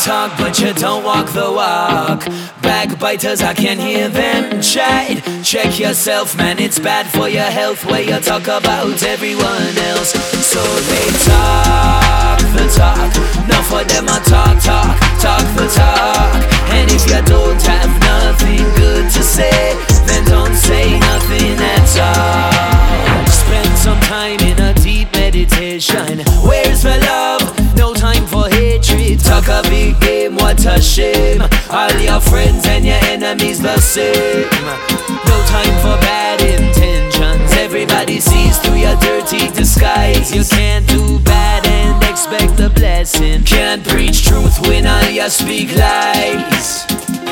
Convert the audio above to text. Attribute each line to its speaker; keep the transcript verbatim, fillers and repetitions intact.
Speaker 1: talk, but you don't walk the walk. Backbiters, I can hear them chat. Check yourself, man, it's bad for your health where you talk about everyone else. So they talk the talk, enough of them a talk, talk, talk the talk. And if you don't have nothing good to say, then don't say nothing at all. Spend some time in a deep meditation. Where's the love? No time for hatred. Talk a big game, what a shame. All your friends and your enemies the same. No time for bad intentions. Everybody sees through your dirty disguise. You can't do bad and expect a blessing. Can't preach truth when all you speak lies.